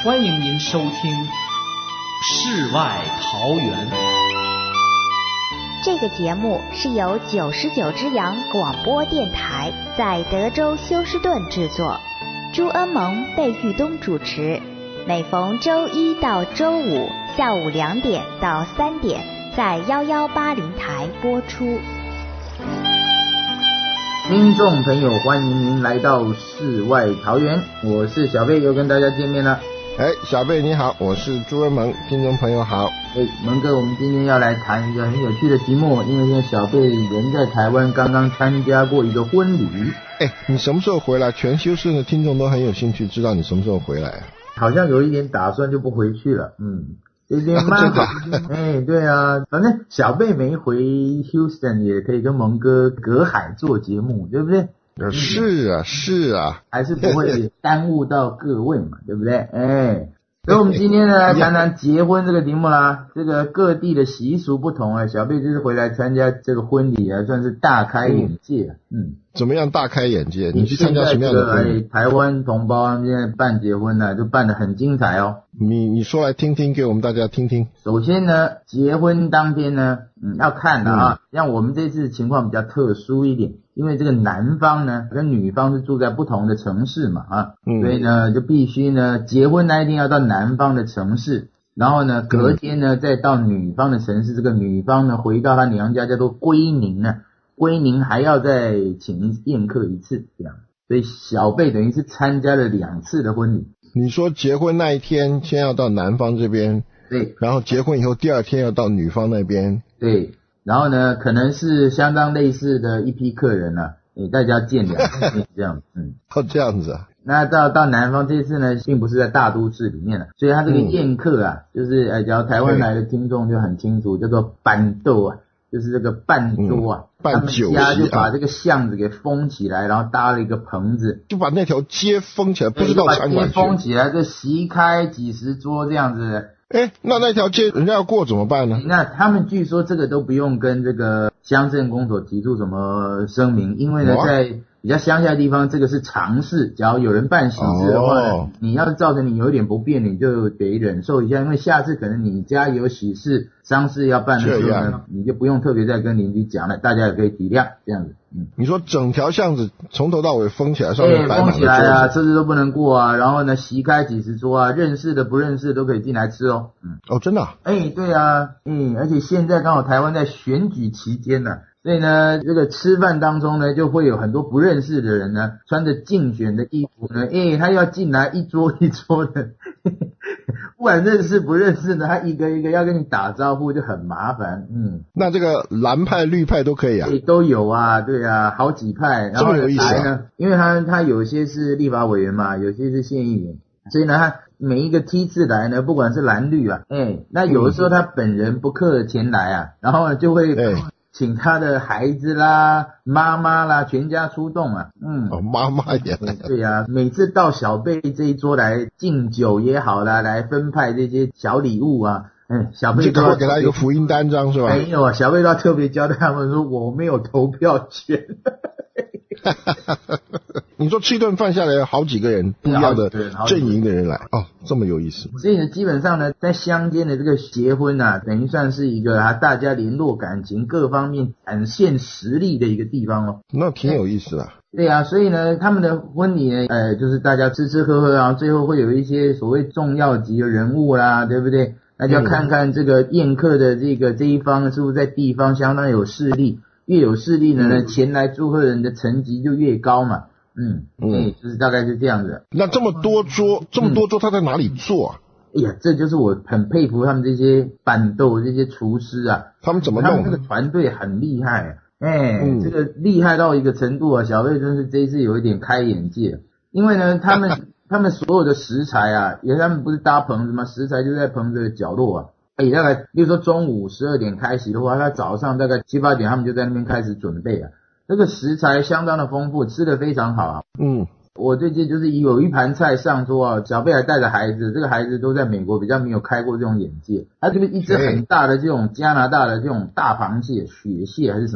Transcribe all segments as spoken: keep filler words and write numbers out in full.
欢迎您收听《世外桃源》。 这个节目是由九十九只羊广播电台在德州休斯顿制作，朱恩蒙、贝玉东主持，每逢周一到周五下午两点到三点在幺幺八零台播出。 听众朋友，欢迎您来到世外桃源，我是小贝，又跟大家见面了。 哎，小贝你好，我是朱恩蒙，听众朋友好。 哎，蒙哥，我们今天要来谈一个很有趣的题目，因为现在小贝人在台湾，刚刚参加过一个婚礼。 哎，你什么时候回来？全休斯顿的听众都很有兴趣知道你什么时候回来啊？ 好像有一点打算就不回去了，嗯。这边蛮好，哎，对啊，反正小贝没回 Houston 也可以跟蒙哥隔海做节目，对不对？ 是啊，是啊， 还是不会耽误到各位嘛，对不对？哎，所以我们今天呢来谈谈结婚这个题目啦。这个各地的习俗不同啊，小贝这次回来参加这个婚礼啊，算是大开眼界啊。嗯， 怎么样大开眼界？你去参加什么样的婚礼？ 台湾同胞他们现在办结婚呢、啊，就办得很精彩哦。 你你说来听听，给我们大家听听。 首先呢，结婚当天呢，嗯，要看的啊，嗯、像我们这次情况比较特殊一点，因为这个男方呢跟女方是住在不同的城市嘛啊，嗯、所以呢就必须呢结婚那一天要到男方的城市，然后呢隔天呢、嗯、再到女方的城市，这个女方呢回到她娘家叫做归宁呢，归宁还要再请宴客一次这样，所以小贝等于是参加了两次的婚礼。 你说结婚那一天先要到男方这边， 对， 然后结婚以后第二天要到女方那边， 对，然后呢可能是相当类似的一批客人啊，诶大家见两次这样，嗯， 哦这样子啊。 那到到南方这次呢，并不是在大都市里面了，所以他这个宴客啊，嗯、就是呃，假如台湾来的听众就很清楚，叫做办桌啊，就是这个办桌啊， 嗯、办酒席啊， 他们家就把这个巷子给封起来，然后搭了一个棚子， 就把那条街封起来，不知道餐馆去。 把街封起来，就席开几十桌这样子。 哎，那那条街人家要过怎么办呢？ 那他们据说这个都不用跟这个乡镇公所提出什么声明，因为呢，在比较乡下的地方，这个是常事。假如有人办喜事的话呢，哦、你要是造成你有一点不便，你就得忍受一下，因为下次可能你家有喜事、丧事要办的时候呢，你就不用特别再跟邻居讲了，大家也可以体谅这样子。嗯， 你说整条巷子从头到尾封起来，上面摆满了桌子，封起来啊，车子都不能过啊，然后呢，席开几十桌啊，认识的不认识的都可以进来吃哦。 嗯，哦，真的、啊？ 哎，对啊，嗯，而且现在刚好台湾在选举期间呢、啊。所以呢，这个吃饭当中呢，就会有很多不认识的人呢，穿着竞选的衣服呢，诶，他要进来一桌一桌的，不管认识不认识的，他一个一个要跟你打招呼，就很麻烦。嗯， 那这个蓝派、绿派都可以啊？ 对，都有啊，对啊，好几派。然后这么有意思啊？ 因为他他有些是立法委员嘛，有些是县议员，所以呢，他每一个梯次来呢，不管是蓝绿啊，诶，那有的时候他本人不客前来啊，然后呢就会。请他的孩子啦、妈妈啦，全家出动啊！嗯， 哦，妈妈也来。 对呀、啊，每次到小贝这一桌来敬酒也好啦，来分派这些小礼物啊，嗯，小贝都要给他一个福音单张是吧？ 没有啊，小贝都要特别交代他们说我没有投票权。 你说吃一顿饭下来有好几个人不一样的阵营的人来哦，这么有意思。 所以呢，基本上呢，在乡间的这个结婚啊，等于算是一个啊，大家联络感情、各方面展现实力的一个地方哦。 那挺有意思的。 对啊，所以呢，他们的婚礼呢，呃，就是大家吃吃喝喝，然后最后会有一些所谓重要级的人物啦，对不对？那就要看看这个宴客的这个这一方是不是在地方相当有势力。越有势力的呢，嗯、前来祝贺人的层级就越高嘛。嗯，嗯，就是大概是这样子。 那这么多桌，这么多桌，他在哪里做啊？ 哎呀，这就是我很佩服他们这些板豆这些厨师啊， 他们怎么弄？ 他们这个团队很厉害，哎、嗯，这个厉害到一个程度啊，小贝真是这一次有一点开眼界，因为呢，他们他们所有的食材啊，因为他们不是搭棚子吗？食材就在棚子的角落啊。哎，大概比如说中午十二点开席的话，他早上大概七八点他们就在那边开始准备啊。这个食材相当的丰富，吃得非常好啊。嗯，我最近就是有一盘菜上桌啊，小贝还带着孩子，这个孩子都在美国比较没有开过这种眼界。他这个一只很大的这种加拿大的这种大螃蟹，雪蟹还是什么呢？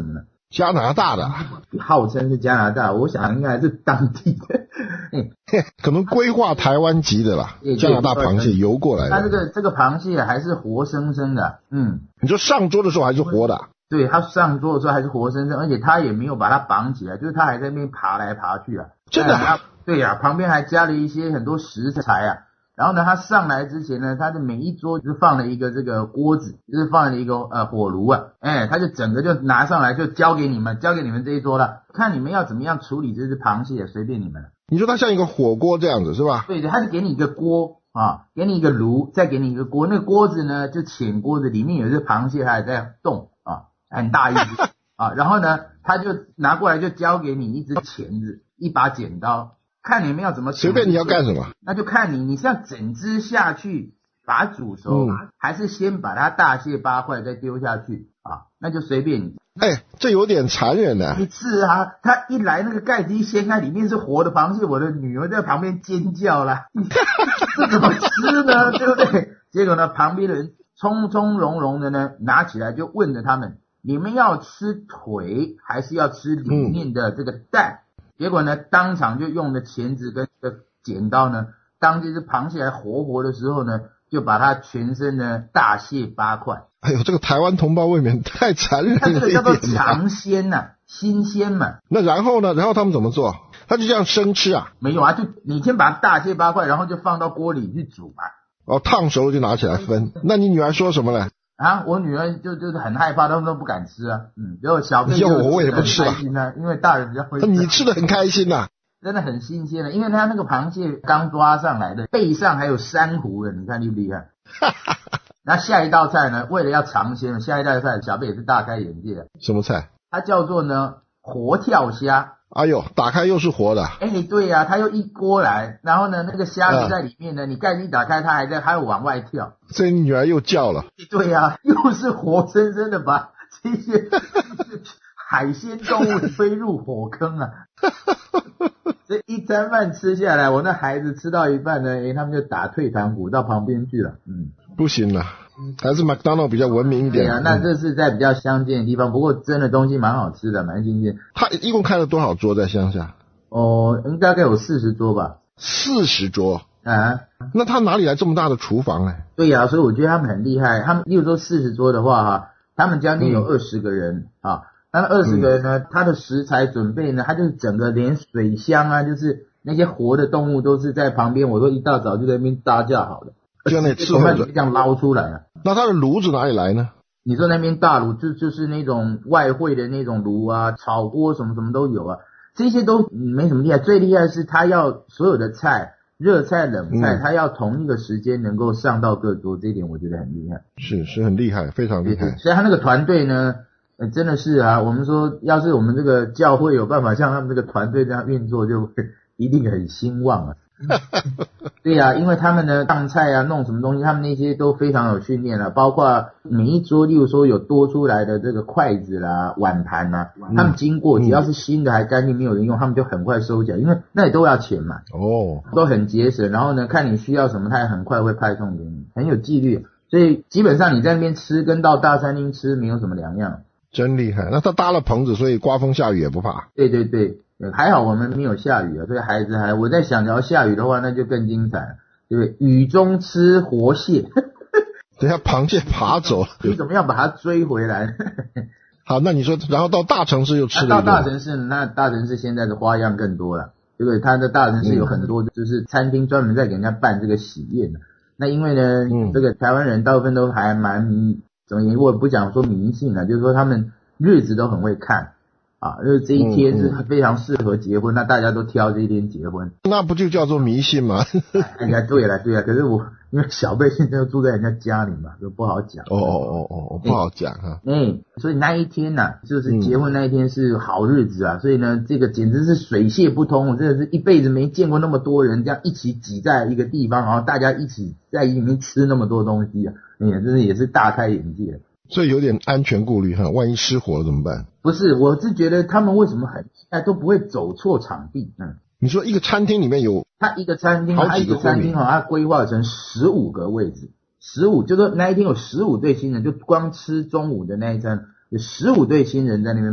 加拿大的， 号称是加拿大，我想应该还是当地的， 可能规划台湾籍的啦。加拿大螃蟹游过来的， 它这个这个螃蟹还是活生生的，嗯， 你说上桌的时候还是活的、啊？ 对，它上桌的时候还是活生生，而且它也没有把它绑起来，就是它还在那边爬来爬去啊。 真的、啊？ 对呀、啊，旁边还加了一些很多食材啊。然后呢，他上来之前呢，他的每一桌就放了一个这个锅子，就是放了一个呃火炉啊，哎，他就整个就拿上来就交给你们，交给你们这一桌了，看你们要怎么样处理这只螃蟹，随便你们了。 你说它像一个火锅这样子是吧？ 对对，他是给你一个锅啊，给你一个炉，再给你一个锅，那个锅子呢就浅锅子，里面有一只螃蟹还在动啊，很大一只啊，然后呢，他就拿过来就交给你一只钳子，一把剪刀。看你们要怎么随便你要干什么， 那就看你，你是要整只下去把它煮熟、嗯，还是先把它大卸八块再丢下去啊？那就随便你。 哎，这有点残忍呢、啊。 一次啊，他一来那个盖子一掀开，里面是活的螃蟹，我的女儿在旁边尖叫啦，这怎么吃呢？对不对？结果呢，旁边的人从从容容的呢拿起来就问着他们：你们要吃腿还是要吃里面的这个蛋？嗯，结果呢，当场就用了钳子跟这个剪刀呢，当这只螃蟹还活活的时候呢，就把它全身呢大卸八块。 哎呦，这个台湾同胞未免太残忍了一点。 它这个叫做尝鲜呐、啊，新鲜嘛。 那然后呢？然后他们怎么做？他就这样生吃啊？ 没有啊，就你先把它大卸八块，然后就放到锅里去煮嘛。 哦，烫熟了就拿起来分。那你女儿说什么呢？ 啊，我女儿就就是很害怕，他们都不敢吃啊。嗯，结果小贝就我也不吃了， 因为大人比较会吃。 你吃的很开心呐、啊， 真的很新鲜的，因为它那个螃蟹刚抓上来的，背上还有珊瑚的，你看厉不厉害？那下一道菜呢，为了要尝鲜，下一道菜小贝也是大开眼界。 什么菜？ 它叫做呢活跳虾。 哎呦，打开又是活的。 哎，对呀、啊，它又一锅来，然后呢，那个虾子在里面呢，啊、你盖子一打开，它还在，还有往外跳。 所以你女儿又叫了。 对呀、啊，又是活生生的把这些海鲜动物推入火坑啊！这一餐饭吃下来，我那孩子吃到一半呢，哎，他们就打退堂鼓到旁边去了。嗯， 不行了。还是麦当劳比较文明一点。 对啊，那这是在比较乡间的地方，不过真的东西蛮好吃的，蛮新鲜。 他一共开了多少桌在乡下？ 哦，应该有四十桌吧。 四十桌啊？ 那他哪里来这么大的厨房呢？ 对呀、啊，所以我觉得他们很厉害。他们例如说四十桌的话哈，他们将近有二十个人、嗯、啊。那二十个人呢、嗯，他的食材准备呢，他就是整个连水箱啊，就是那些活的动物都是在旁边，我都一大早就在那边搭架好了。 就那伺候着， 这样捞出来啊。 那它的炉子哪里来呢？ 你说那边大炉就就是那种外汇的那种炉啊，炒锅什么什么都有啊，这些都没什么厉害。最厉害的是他要所有的菜，热菜冷菜，嗯、他要同一个时间能够上到各桌，这一点我觉得很厉害。 是是很厉害，非常厉害。 所以他那个团队呢，呃，真的是啊，我们说要是我们这个教会有办法像他们这个团队这样运作，就会一定很兴旺啊。对呀、啊，因为他们呢上菜啊弄什么东西，他们那些都非常有训练了、啊，包括每一桌，例如说有多出来的这个筷子啦、碗盘啦、嗯，他们经过只要是新的还干净没有人用，他们就很快收起来，因为那也都要钱嘛， 哦， 都很节省。然后呢，看你需要什么，他也很快会派送给你，很有纪律。所以基本上你在那边吃跟到大餐厅吃没有什么两样。 真厉害！那他搭了棚子，所以刮风下雨也不怕。 对对对。还好我们没有下雨啊，所以孩子还我在想，要下雨的话那就更精彩了，对不对？雨中吃活蟹， 等下螃蟹爬走， 你怎么样把它追回来？ 好，那你说，然后到大城市又吃了一顿、 啊、到大城市，那大城市现在的花样更多了，对不对？它的大城市有很多就是餐厅专门在给人家办这个喜宴的。那因为呢、嗯，这个台湾人大部分都还蛮怎么言，我不讲说迷信了，就是说他们日子都很会看。啊，就是这一天是非常适合结婚、嗯嗯，那大家都挑这一天结婚， 那不就叫做迷信吗？ 哎呀，对了对了，可是我因为小贝现在住在人家家里嘛，就不好讲。 哦哦哦哦，不好讲哈。 哎、欸，所以那一天呐、啊，就是结婚那一天是好日子啊，嗯、所以呢，这个简直是水泄不通，我真的是一辈子没见过那么多人这样一起挤在一个地方，然后大家一起在里面吃那么多东西啊，哎呀，真是也是大开眼界。 所以有点安全顾虑哈，万一失火了怎么办？ 不是，我是觉得他们为什么很哎都不会走错场地？嗯， 你说一个餐厅里面有， 他一个餐厅，他一个餐厅哈，他规划成十五个位置，十五就是那一天有十五对新人，就光吃中午的那一餐，有十五对新人在那边办。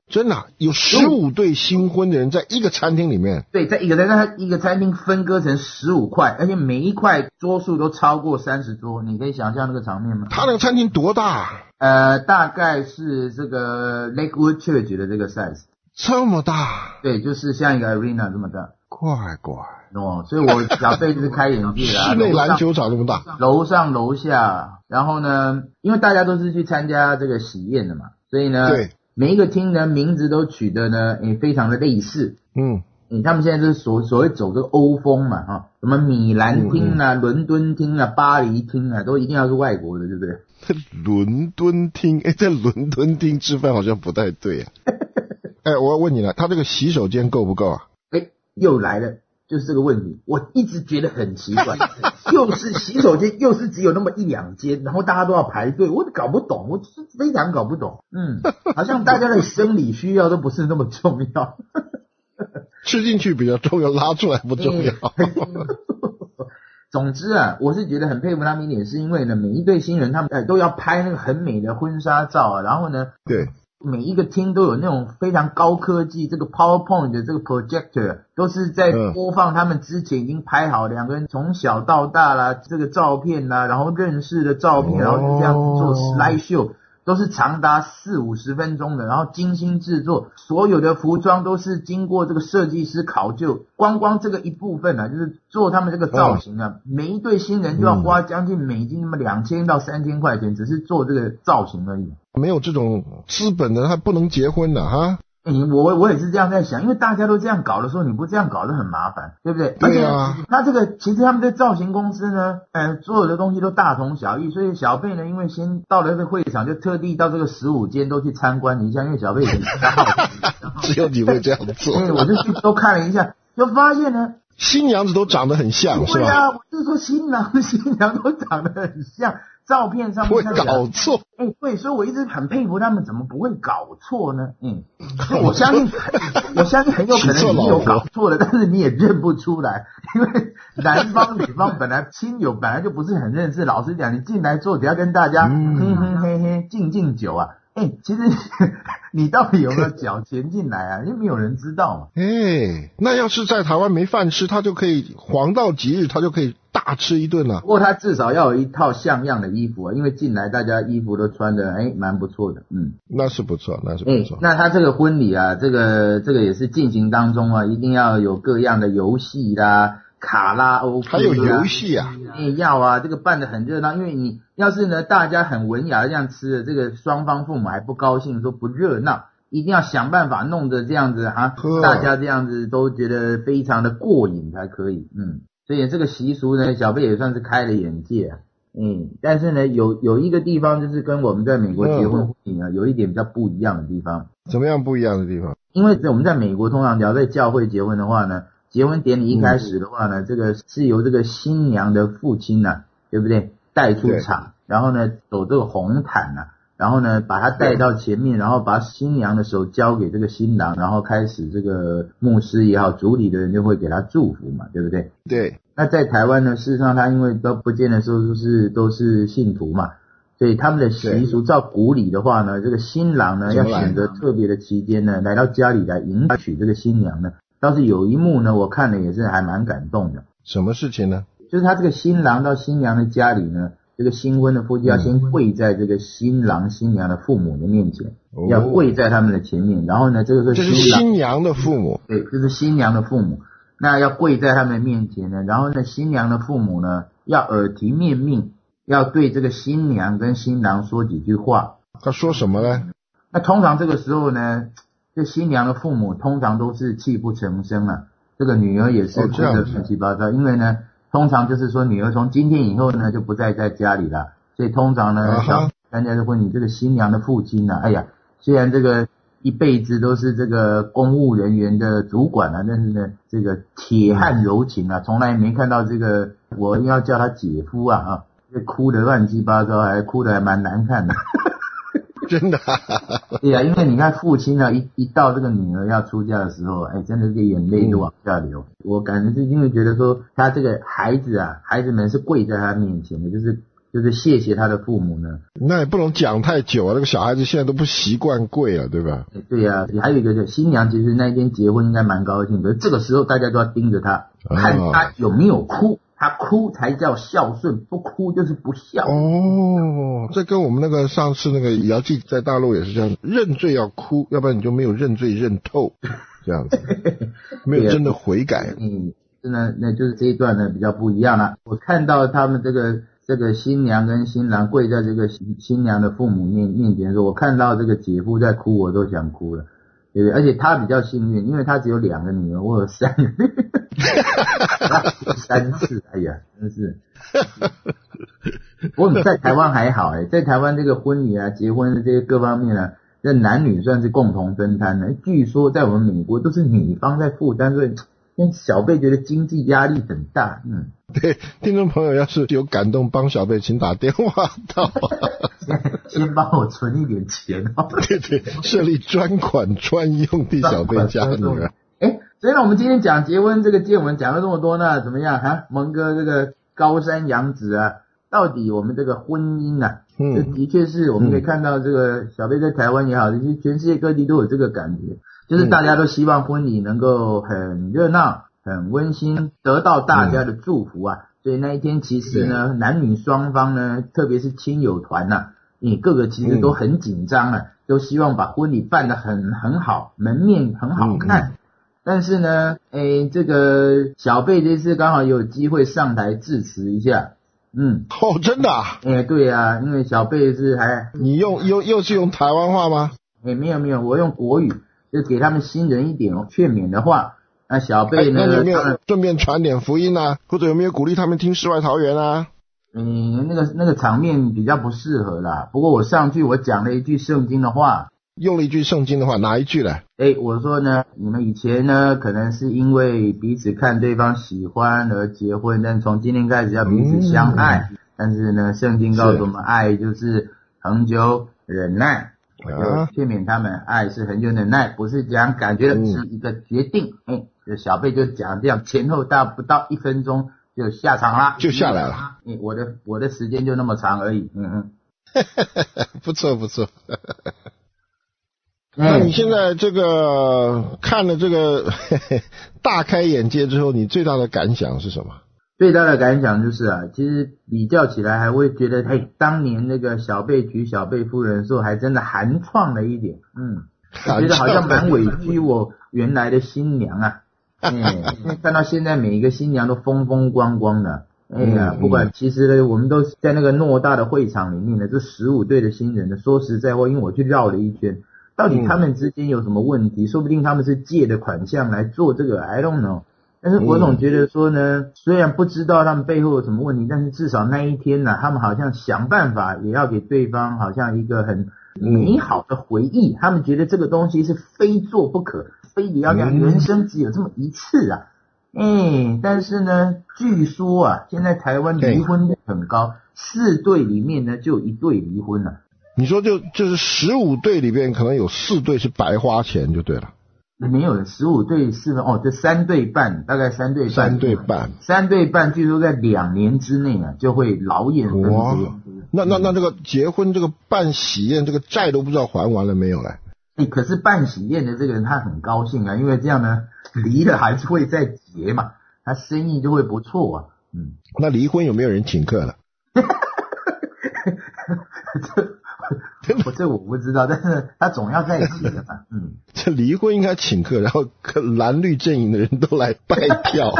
真的、啊、有十五对新婚的人在一个餐厅里面？ 对，在一个在那一个餐厅分割成十五块，而且每一块桌数都超过三十桌，你可以想象那个场面吗？ 他那个餐厅多大？ 呃，大概是这个 Lakewood Church 的这个 size。 这么大？ 对，就是像一个 arena 这么大。 怪怪哦，所以我小辈子开眼界啦。 室内篮球场这么大， 楼上楼下，然后呢，因为大家都是去参加这个喜宴的嘛，所以呢， 对， 每一个厅呢名字都取得呢也非常的类似。嗯，嗯他们现在就是所所谓走这个欧风嘛，哈，什么米兰厅啊、嗯嗯伦敦厅啊、巴黎厅啊，都一定要是外国的，对不对？ 伦敦厅，哎，在伦敦厅吃饭好像不太对啊。哎，我要问你了，他这个洗手间够不够啊？ 哎，又来了。就是这个问题，我一直觉得很奇怪，又是洗手间，又是只有那么一两间，然后大家都要排队，我搞不懂，我非常搞不懂。嗯，好像大家的生理需要都不是那么重要， 吃进去比较重要，拉出来不重要。 总之啊，我是觉得很佩服他们一点，是因为呢，每一对新人他们哎都要拍那个很美的婚纱照啊，然后呢， 对。 每一个厅都有那种非常高科技，这个 PowerPoint 的这个 projector 都是在播放他们之前已经拍好两个人从小到大啦，这个照片啦，然后认识的照片，然后就这样子做 slide show， 都是长达四五十分钟的，然后精心制作，所有的服装都是经过这个设计师考究，光光这个一部分啊，就是做他们这个造型啊，每一对新人就要花将近美金那么两千到三千块钱，只是做这个造型而已。 没有这种资本的他不能结婚的哈。 嗯，我我也是这样在想，因为大家都这样搞的时候，你不这样搞就很麻烦，对不对？ 对啊。 而且他这个其实他们的造型公司呢，呃，所有的东西都大同小异，所以小贝呢，因为先到了这个会场，就特地到这个十五间都去参观一下，因为小贝很好奇， 只有你会这样做。 对，我就去都看了一下，就发现呢， 新娘子都长得很像，是吧？ 对啊，我就说新郎新娘都长得很像。照片上面会搞错， 哎、欸，对，所以我一直很佩服他们，怎么不会搞错呢？嗯，我相信，我相信很有可能你有搞错了，但是你也认不出来，因为男方女方本来亲友本来就不是很认识。老实讲，你进来坐底下跟大家嘿嘿嘿嘿敬敬酒啊，哎、欸，其实你到底有没有缴钱进来啊？因为没有人知道嘛。 哎、欸，那要是在台湾没饭吃，他就可以黄道吉日，他就可以大吃一顿了。 不过他至少要有一套像样的衣服啊，因为进来大家衣服都穿的哎蛮不错的，嗯， 那是不错，那是不错。 欸、那他这个婚礼啊，这个这个也是进行当中啊，一定要有各样的游戏啦、卡拉 OK 还有游戏啊， 哎、欸、要啊，这个办得很热闹，因为你要是呢大家很文雅的这样吃的，这个双方父母还不高兴，说不热闹。一定要想办法弄得这样子啊，大家这样子都觉得非常的过瘾才可以，嗯，所以这个习俗呢，小贝也算是开了眼界啊，嗯，但是呢，有有一个地方就是跟我们在美国结婚婚礼啊，有一点比较不一样的地方。 怎么样不一样的地方？ 因为我们在美国通常只要在教会结婚的话呢，结婚典礼一开始的话呢，嗯、这个是由这个新娘的父亲啊，对不对？带出场，然后呢走这个红毯啊。然后呢，把他带到前面，然后把新娘的手交给这个新郎，然后开始这个牧师也好，主礼的人就会给他祝福嘛，对不对？ 对。 那在台湾呢，事实上他因为都不见得说都是都是信徒嘛，所以他们的习俗照古礼的话呢，这个新郎呢要选择特别的期间呢，来到家里来迎娶这个新娘呢，倒是有一幕呢，我看了也是还蛮感动的。 什么事情呢？ 就是他这个新郎到新娘的家里呢。这个新婚的夫妻要先跪在这个新郎新娘的父母的面前，嗯、要跪在他们的前面，然后呢，这个是新郎， 这是新娘的父母， 对，这是新娘的父母，那要跪在他们的面前呢，然后呢，新娘的父母呢要耳提面命，要对这个新娘跟新郎说几句话。 他说什么呢？ 那通常这个时候呢，这新娘的父母通常都是泣不成声啊，这个女儿也是哭得乱七八糟，因为呢。通常就是说，女儿从今天以后呢，就不再在家里了。所以通常呢，像参加这婚礼，这个新娘的父亲呢，哎呀，虽然这个一辈子都是这个公务人员的主管啊，但是呢，这个铁汉柔情啊，从来没看到这个我要叫他姐夫啊啊，这哭得乱七八糟，还哭得还蛮难看的。 真的、啊， 对呀、啊，因为你看父亲啊，一一到这个女儿要出嫁的时候，哎，真的是眼泪就往下流。嗯、我感觉是因为觉得说，他这个孩子啊，孩子们是跪在他面前的，就是就是谢谢他的父母呢？ 那也不能讲太久啊，那个小孩子现在都不习惯跪了，对吧？ 对啊，还有一个新娘其实那一天结婚应该蛮高兴的，这个时候大家都要盯着她，看她有没有哭。他哭才叫孝顺，不哭就是不孝。 哦，这跟我们那个上次那个姚记在大陆也是这样，认罪要哭，要不然你就没有认罪认透，这样子，没有真的悔改。 嗯，真的，那就是这一段呢比较不一样了。我看到他们这个这个新娘跟新郎跪在这个新娘的父母面面前的时候，我看到这个姐夫在哭，我都想哭了。对不对？而且他比较幸运，因为他只有两个女儿，我有三个女儿，三次，哎呀，真是。不过你在台湾还好哎，在台湾这个婚礼啊、结婚的这个各方面啊，这男女算是共同分摊的。据说在我们美国都是女方在负担，所以小贝觉得经济压力很大。嗯， 对，听众朋友要是有感动帮小贝，请打电话到。 先帮我存一点钱哦。 对对，设立专款专用替小贝家女儿。 哎，所以呢，我们今天讲结婚这个见闻讲了这么多呢，怎么样哈？蒙哥这个高山仰止啊，到底我们这个婚姻啊，嗯，这的确是我们可以看到这个小贝在台湾也好，其实全世界各地都有这个感觉，就是大家都希望婚礼能够很热闹、很温馨，得到大家的祝福啊。所以那一天其实呢，男女双方呢，特别是亲友团呐、啊，你各个其实都很紧张啊，都希望把婚礼办得很很好，门面很好看。嗯嗯，但是呢，诶，这个小贝这次刚好有机会上台致辞一下。嗯， 哦，真的啊？ 诶，对啊，因为小贝是还你用又又是用台湾话吗？ 诶，没有没有，我用国语，就给他们新人一点劝勉的话。那小贝呢？ 那你有没有顺便传点福音啊？或者有没有鼓励他们听世外桃源啊？ 嗯，那个那个场面比较不适合啦。不过我上去我讲了一句圣经的话， 用了一句圣经的话，哪一句呢？ 诶，我说呢，你们以前呢可能是因为彼此看对方喜欢而结婚，但从今天开始要彼此相爱。嗯、但是呢，圣经告诉我们，爱就是恒久忍耐。我就劝勉他们，爱是恒久忍耐，不是讲感觉的，是一个决定。嗯，就小贝就讲这样，前后大不到一分钟就下场了， 就下来了。 嗯，我的我的时间就那么长而已。嗯嗯， 不错不错。那你现在这个看了这个大开眼界之后，你最大的感想是什么？ 最大的感想就是啊，其实比较起来还会觉得，哎，当年那个小贝娶小贝夫人的时候，还真的寒创了一点。嗯，我觉得好像蛮委屈我原来的新娘啊。嗯，看到现在每一个新娘都风风光光的。哎呀，不管其实呢，我们都在那个偌大的会场里面呢，这十五对的新人呢，说实在话，因为我去绕了一圈，到底他们之间有什么问题？说不定他们是借的款项来做这个 ，I don't know。但是我总觉得说呢，虽然不知道他们背后有什么问题，但是至少那一天呢、啊，他们好像想办法也要给对方好像一个很美好的回忆。他们觉得这个东西是非做不可，非得要讲人生只有这么一次啊。哎，但是呢，据说啊，现在台湾离婚率很高，四对里面呢就有一对离婚了。 你说就就是十五对里边可能有四对是白花钱就对了。 没有十五对四分哦，这三对半，大概三对半， 三对半， 三对半，据说在两年之内啊就会劳燕分别。 那那那这个结婚这个办喜宴，这个债都不知道还完了没有嘞？ 哎，可是办喜宴的这个人他很高兴啊，因为这样呢，离了还是会再结嘛，他生意就会不错啊。嗯， 那离婚有没有人请客了？ 我这我不知道，但是他总要在一起的嘛。嗯， 这离婚应该请客，然后蓝绿阵营的人都来拜票，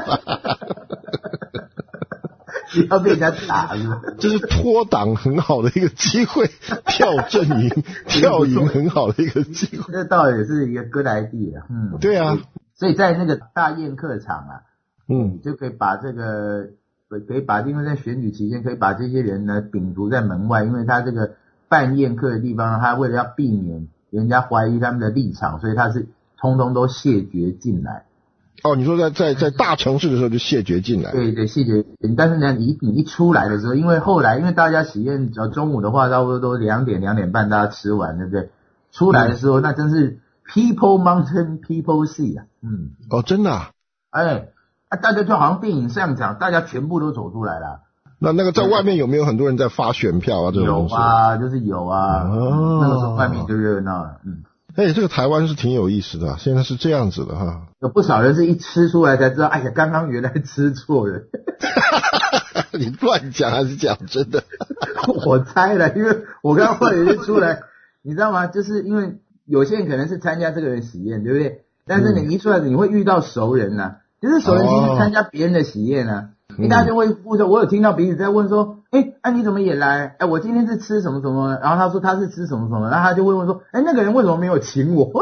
不要被人家打了。 这是脱党很好的一个机会，跳阵营、跳营很好的一个机会。 这倒也是一个 good idea。嗯， 对啊。 所以在那个大宴客场啊， 嗯， 你就可以把这个可以把，因为在选举期间可以把这些人呢摒除在门外，因为他这个。办宴客的地方，他为了要避免人家怀疑他们的立场，所以他是通通都谢绝进来。 哦，你说在在在大城市的时候就谢绝进来？ 对对，谢绝。但是呢，你你一出来的时候，因为后来因为大家喜宴，只要中午的话，差不多都两点两点半大家吃完，对不对？出来的时候，嗯、那真是 people mountain people sea 啊。嗯。 哦，真的啊？ 哎，啊，大家就好像电影上讲，大家全部都走出来了。 那那个在外面有没有很多人在发选票啊？这种东西有啊，就是有啊。 哦， 那个时候外面就热闹了。嗯。 哎，这个台湾是挺有意思的、啊，现在是这样子的哈。 有不少人是一吃出来才知道，哎呀，刚刚原来吃错了。 你乱讲还是讲真的？ 我猜了，因为我刚刚后来就出来，你知道吗？就是因为有些人可能是参加这个人喜宴，对不对？但是你一出来，你会遇到熟人呐、啊，就是熟人其实参加别人的喜宴啊。一大家就会互动，我有听到彼此在问说，哎，啊你怎么也来？哎，我今天是吃什么什么？然后他说他是吃什么什么，然后他就会问说，哎，那个人为什么没有请我？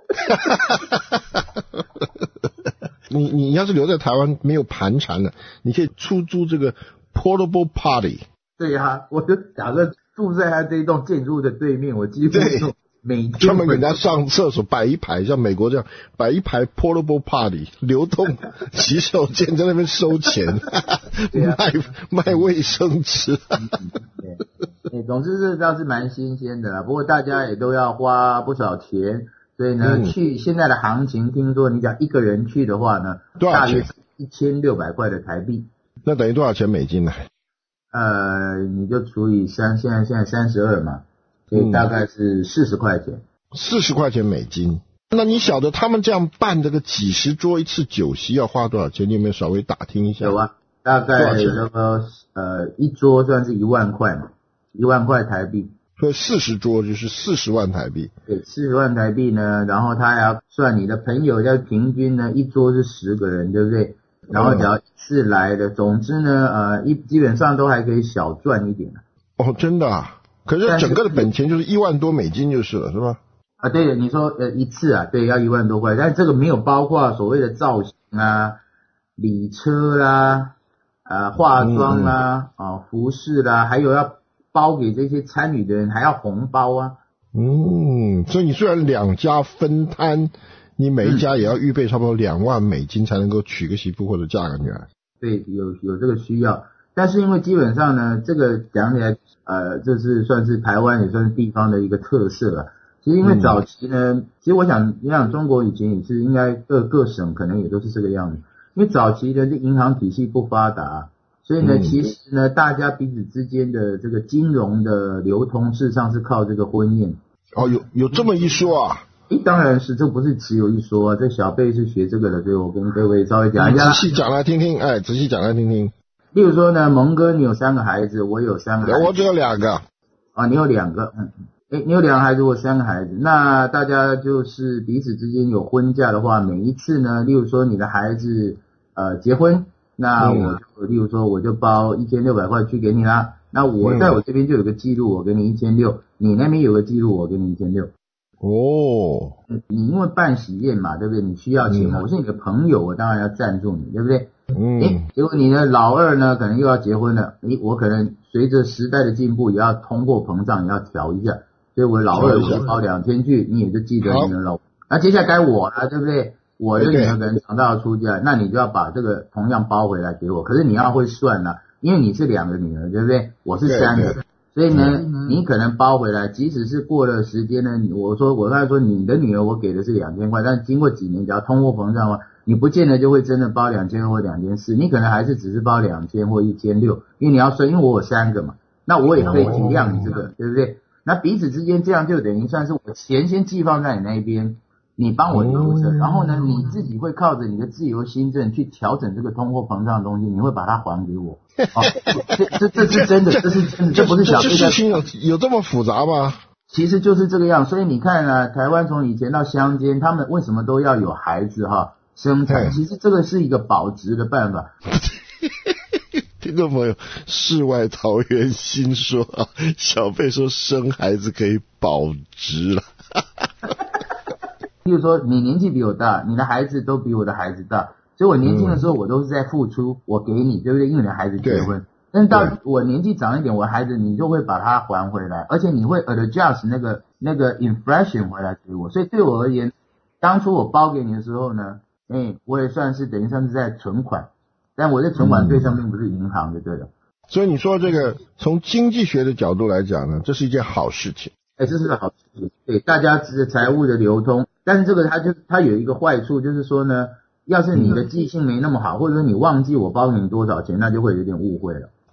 你你要是留在台湾没有盘缠的，你可以出租这个 portable party。 对呀、啊，我就假设住在他这一栋建筑物的对面，我几乎就每天专门给人家上厕所摆一排，像美国这样摆一排 portable party， 流动洗手间在那边收钱，卖卖卫生纸。 对，对，总之这倒是蛮新鲜的啦。不过大家也都要花不少钱，所以呢，嗯、去现在的行情，听说你讲一个人去的话呢，大约是一千六百块的台币。 那等于多少钱美金呢？ 呃，你就除以三，现在现在三十二嘛。所以大概是四十块钱， 四十块钱美金。那你晓得他们这样办这个几十桌一次酒席要花多少钱？你有没有稍微打听一下？ 有啊，大概那个呃一桌算是一万块嘛，一万块台币。 所以四十桌就是四十万台币。 对，四十万台币呢，然后他还要算你的朋友，要平均呢一桌是十个人，对不对？然后只要一次来的，总之呢呃一基本上都还可以小赚一点。 哦，真的啊。可是整个的本钱就是一万多美金就是了，是吧？ 啊，对的，你说呃一次啊，对，要一万多块，但这个没有包括所谓的造型啊、礼车啦、啊化妆啦、嗯、啊服饰啦，还有要包给这些参与的人，还要红包啊。 嗯，所以你虽然两家分摊，你每一家也要预备差不多两万美金才能够娶个媳妇或者嫁个女儿。 对，有有这个需要，但是因为基本上呢，这个讲起来。呃，这是算是台湾也算是地方的一个特色了。其实因为早期呢，嗯、其实我想，你想中国以前也是应该各各省可能也都是这个样子。因为早期的这银行体系不发达，所以呢，嗯、其实呢，大家彼此之间的这个金融的流通，事实上是靠这个婚宴。 哦，有有这么一说啊？ 诶，当然是，这不是只有一说啊，这小贝是学这个的，所以我跟各位稍微讲一下。 仔细讲来听听，哎，仔细讲来听听。 例如说呢，蒙哥你有三个孩子，我有三个孩子， 我只有两个。 啊，你有两个，嗯，诶，你有两个孩子，我三个孩子，那大家就是彼此之间有婚嫁的话，每一次呢，例如说你的孩子呃结婚，那我就、嗯、例如说我就包一千六百块去给你啦，那我在我这边就有个记录，我给你一千六，你那边有个记录，我给你一千六。 哦， 你因为办喜宴嘛，对不对？你需要钱嘛，嗯、我是你的朋友，我当然要赞助你，对不对？ 嗯， 诶，结果你的老二呢，可能又要结婚了，诶，我可能随着时代的进步，也要通货膨胀，也要调一下，所以我老二我就包两千去，你也就记得你的老，那接下来该我了，对不对？我的女儿可能长大要出嫁，那你就要把这个同样包回来给我，可是你要会算啦，因为你是两个女儿，对不对？我是三个，所以呢，嗯、你可能包回来，即使是过了时间呢，我说我刚才说你的女儿我给的是两千块，但是经过几年，只要通货膨胀的话。你不见得就会真的包两千或两千四，你可能还是只是包两千或一千六，因为你要算，因为我有三个嘛，那我也可以体谅你这个，对不对？那彼此之间这样就等于算是我钱先寄放在你那一边，你帮我留着，然后呢，你自己会靠着你的自由心证去调整这个通货膨胀的东西，你会把它还给我。哦，这这这是真的，这是真的，这不是小。 这事情有有这么复杂吗？ 其实就是这个样，所以你看啊，台湾从以前到乡间，他们为什么都要有孩子哈？生产，其实这个是一个保值的办法。 听众朋友，世外桃源新说啊，小贝说生孩子可以保值了。 例如说，你年纪比我大，你的孩子都比我的孩子大，所以我年轻的时候我都是在付出，我给你，对不对？因为你的孩子结婚。但是到我年纪长一点，我孩子你就会把它还回来，而且你会 adjust 那个那个 inflation 回来给我，所以对我而言，当初我包给你的时候呢。哎，我也算是等于算是在存款，但我的存款对象并不是银行就对了。 所以你说这个从经济学的角度来讲呢，这是一件好事情。 哎，这是个好事情，对大家的财务的流通。但是这个它就它有一个坏处，就是说呢，要是你的记性没那么好，或者说你忘记我包给你多少钱，那就会有点误会了。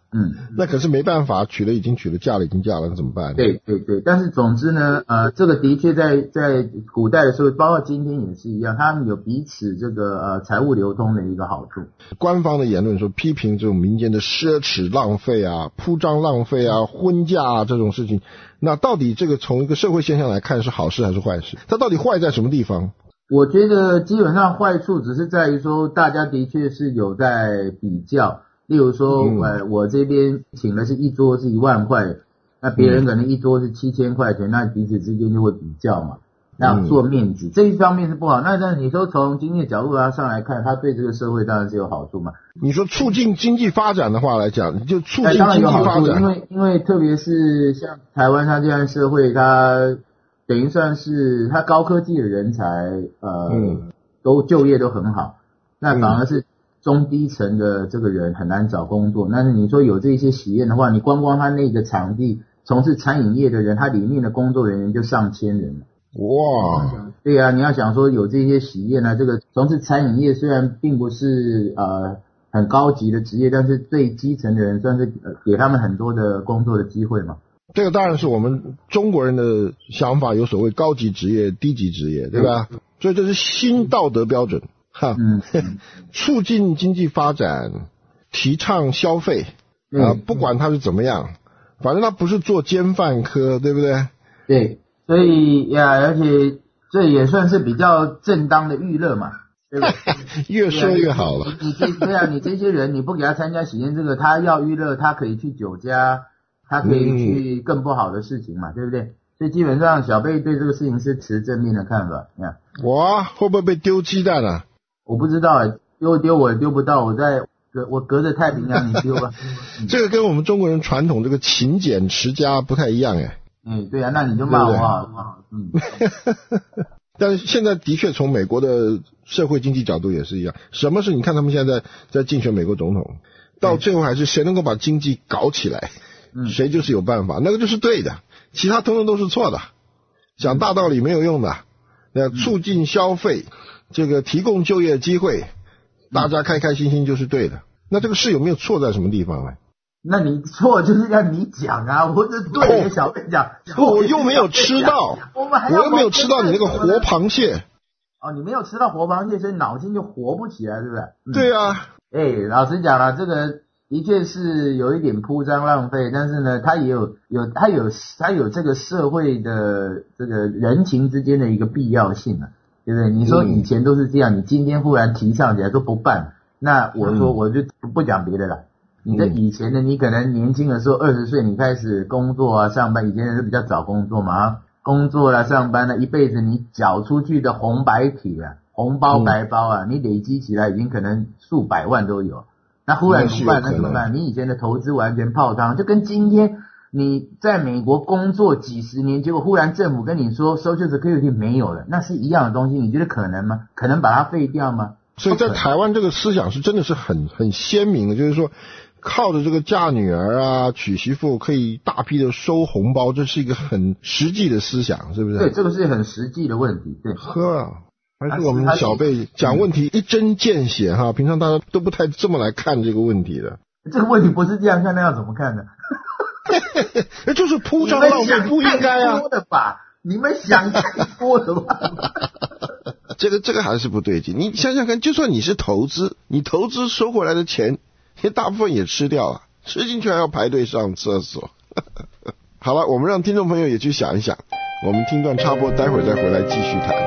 嗯， 那可是没办法，娶了已经娶了，嫁了已经嫁了，那怎么办？ 对对对，但是总之呢，呃，这个的确在在古代的时候，包括今天也是一样，他们有彼此这个呃财务流通的一个好处。 官方的言论说批评这种民间的奢侈浪费啊、铺张浪费啊、婚嫁啊这种事情，那到底这个从一个社会现象来看是好事还是坏事？它到底坏在什么地方？ 我觉得基本上坏处只是在于说，大家的确是有在比较。例如说， 嗯、 呃，我这边请的是一桌是一万块，那别人可能一桌是七千块钱，那彼此之间就会比较嘛，那做面子、嗯、这一方面是不好。那但是你说从经济角度上来看，它对这个社会当然是有好处嘛。 你说促进经济发展的话来讲，就促进经济发展， 因为因为特别是像台湾它这样的社会，它等于算是它高科技的人才，呃，嗯、都就业都很好，那反而是。中低层的这个人很难找工作，但是你说有这些喜宴的话，你光光他那个场地从事餐饮业的人，他里面的工作人员就上千人了。 哇， 对啊，你要想说有这些喜宴呢，这个从事餐饮业虽然并不是呃很高级的职业，但是最基层的人算是、呃、给他们很多的工作的机会嘛。 这个当然是我们中国人的想法，有所谓高级职业、低级职业，对吧？嗯、所以这是新道德标准。哈，嗯，促进经济发展，提倡消费啊、嗯，不管他是怎么样，反正他不是做奸犯科，对不对？ 对，所以呀，而且这也算是比较正当的娱乐嘛，对不对？ 越说越好了。 你这对啊，你这些人你不给他参加喜宴，这个他要娱乐，他可以去酒家，他可以去更不好的事情嘛，嗯、对不对？所以基本上小贝对这个事情是持正面的看法。你看， 我会不会被丢鸡蛋啊？ 我不知道，丢丢我也丢不到，我在隔我隔着太平洋，你丢吧。 这个跟我们中国人传统这个勤俭持家不太一样哎。 嗯，对啊，那你就骂我啊。嗯。 但是现在的确从美国的社会经济角度也是一样，什么是你看他们现在在竞选美国总统，到最后还是谁能够把经济搞起来，嗯、谁就是有办法，那个就是对的，其他通通都是错的，讲大道理没有用的，那促进消费。这个提供就业机会，大家开开心心就是对的。那这个事有没有错在什么地方呢？ 那你错就是要你讲啊，我是对的小贝讲， 我又没有吃到，我又没有吃到你那个活螃蟹。 哦，你没有吃到活螃蟹，所以脑筋就活不起来，对不对？ 嗯、对啊。 哎，老实讲了，这个的确是有一点铺张浪费，但是呢，它也有有它有它有这个社会的这个人情之间的一个必要性啊。对不对？你说以前都是这样，嗯、你今天忽然提倡起来都不办，那我说我就不讲别的了。嗯、你在以前的，你可能年轻的时候二十岁你开始工作啊上班，以前人是比较早工作嘛，工作啦上班了一辈子，你缴出去的红白帖啊，红包白包啊，嗯、你累积起来已经可能数百万都有。那忽然不办，那怎么办？你以前的投资完全泡汤，就跟今天。你在美国工作几十年，结果忽然政府跟你说 Social Security 没有了，那是一样的东西，你觉得可能吗？可能把它废掉吗？ 所以在台湾这个思想是真的是很很鲜明的，就是说靠着这个嫁女儿啊、娶媳妇可以大批的收红包，这是一个很实际的思想，是不是？ 对，这个是很实际的问题。对， 呵，还是我们小贝讲问题一针见血哈，平常大家都不太这么来看这个问题的。 这个问题不是这样看，那要怎么看呢？ 就是铺张浪费不应该啊！ 的吧？你们想太多了吧？ 这个这个还是不对劲。你想想看，就算你是投资，你投资收回来的钱，你大部分也吃掉了，吃进去还要排队上厕所。好了，我们让听众朋友也去想一想。我们听段插播，待会儿再回来继续谈。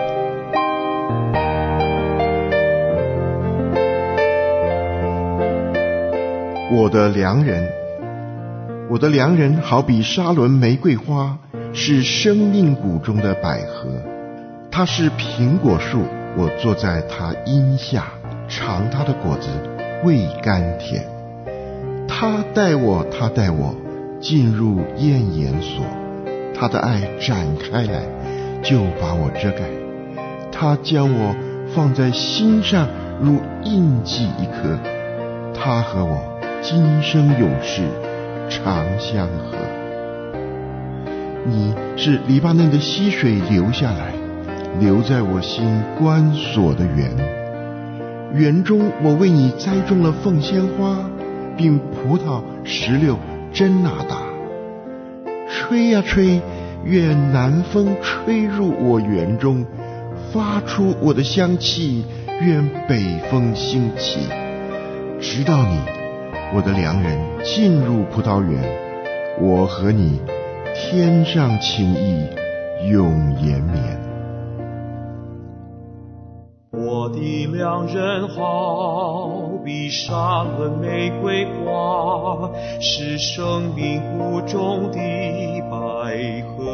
我的良人。我的良人好比沙伦玫瑰花，是生命谷中的百合。它是苹果树，我坐在它荫下，尝它的果子，味甘甜。他带我，他带我进入燕眼所，他的爱展开来，就把我遮盖。他将我放在心上，如印记一颗。他和我今生永世常相合。你是黎巴嫩的溪水流下来，流在我心关锁的园。园中我为你栽种了凤仙花，并葡萄石榴真哪达。吹呀吹，愿南风吹入我园中，发出我的香气，愿北风兴起。直到你，我的良人，进入葡萄园，我和你天上情谊永延绵。 我的良人好比沙仑玫瑰花，是生命谷中的百合。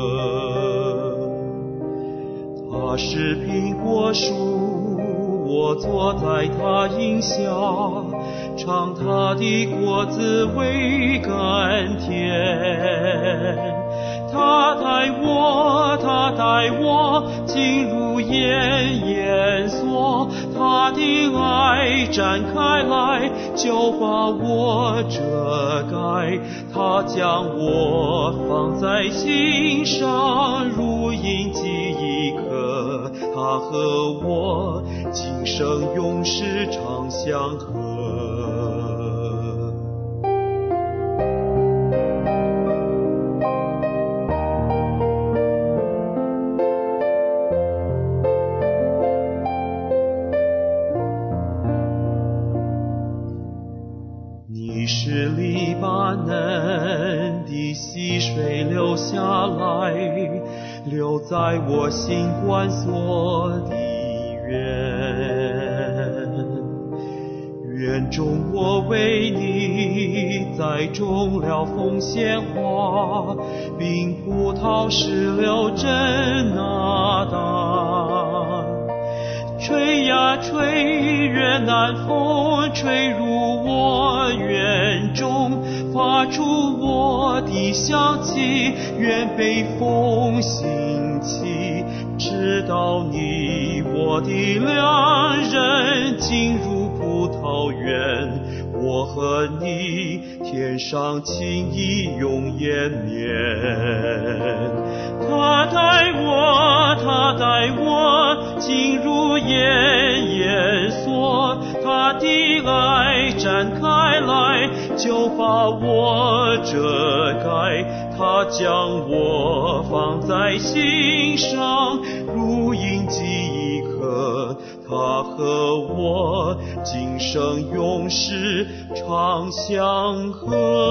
它是苹果树，我坐在它荫下，尝它的果子味甘甜。他带我，他带我进入炎炎锁，他的爱展开来，就把我遮盖。他将我放在心上，如印记一刻。他和我今生永世常相合。是黎巴嫩的溪水流下来，流在我心关锁的园。园中我为你栽种了凤仙花，并葡萄石榴真哪达。吹呀吹，愿南风吹入我园中，发出我的香气，愿北风兴起。直到你，我的良人，进入葡萄园，我和你天上情谊永延绵。他带我，他带我进入炎炎锁，他的爱展开来，就把我遮盖。他将我放在心上，如印记一刻。他和我今生永世常相合。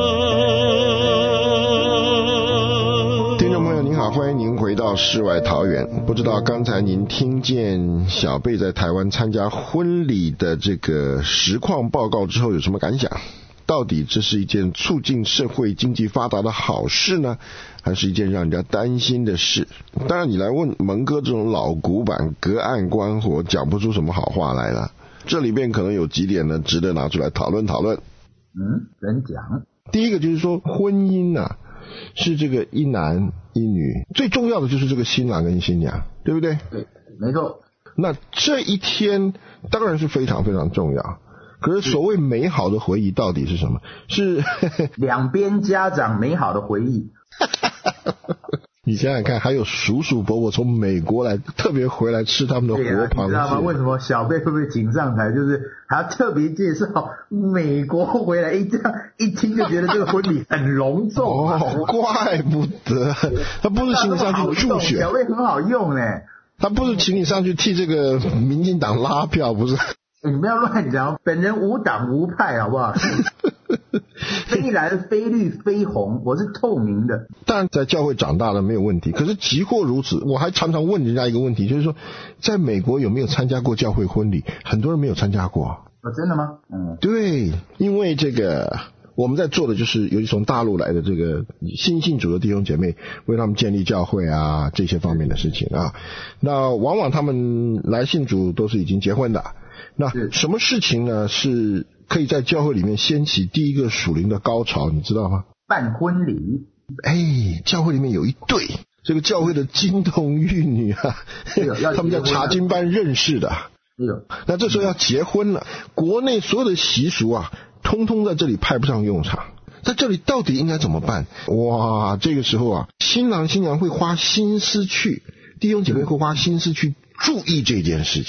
听众朋友您好，欢迎您回到世外桃源。不知道刚才您听见小贝在台湾参加婚礼的这个实况报告之后有什么感想？到底这是一件促进社会经济发达的好事呢，还是一件让人家担心的事？当然你来问蒙哥这种老古板隔岸观火讲不出什么好话来了。这里面可能有几点呢值得拿出来讨论讨论。 嗯，怎讲？ 第一个就是说婚姻啊是这个一男一女，最重要的就是这个新郎跟新娘，对不对？ 对，没错。 那这一天当然是非常非常重要，可是所谓美好的回忆到底是什么？是两边家长美好的回忆。 你想想看，还有叔叔伯伯从美国来特别回来吃他们的活螃蟹， 你知道吗？为什么小贝会不会请上台，就是还要特别介绍美国回来？一这样一听就觉得这个婚礼很隆重、啊、 哦，怪不得他不是请你上去助选， 小贝很好用嘞， 他不是请你上去替这个民进党拉票，不是？ 欸、你不要乱讲，本人无党无派，好不好？非蓝非绿非红，我是透明的。 当然在教会长大了没有问题，可是即或如此，我还常常问人家一个问题，就是说在美国有没有参加过教会婚礼？很多人没有参加过。 哦，真的吗？嗯， 对，因为这个我们在做的就是尤其从大陆来的这个新信主的弟兄姐妹，为他们建立教会啊这些方面的事情啊。那往往他们来信主都是已经结婚的。那什么事情呢是可以在教会里面掀起第一个属灵的高潮，你知道吗？ 办婚礼。 哎，教会里面有一对这个教会的金童玉女啊，他们在查经班认识的。那这时候要结婚了，国内所有的习俗啊通通在这里派不上用场。在这里到底应该怎么办？哇，这个时候啊新郎新娘会花心思去，弟兄姐妹会花心思去注意这件事情。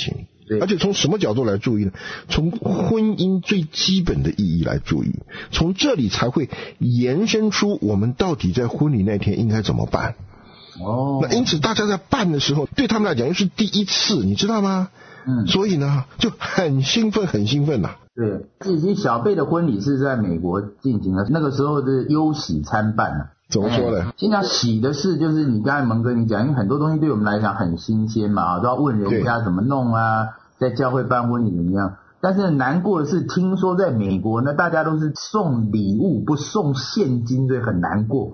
而且从什么角度来注意呢？从婚姻最基本的意义来注意，从这里才会延伸出我们到底在婚礼那天应该怎么办。 哦， 那因此大家在办的时候，对他们来讲又是第一次，你知道吗？嗯，所以呢就很兴奋很兴奋呐、啊。 对，其实小贝的婚礼是在美国进行的，那个时候是忧喜参半啊。 怎么说呢？ 经常喜的事就是你刚才蒙哥你讲，因为很多东西对我们来讲很新鲜嘛，都要问人家怎么弄啊，在教会办婚礼怎么样。但是难过的是，听说在美国呢，大家都是送礼物不送现金，所以很难过。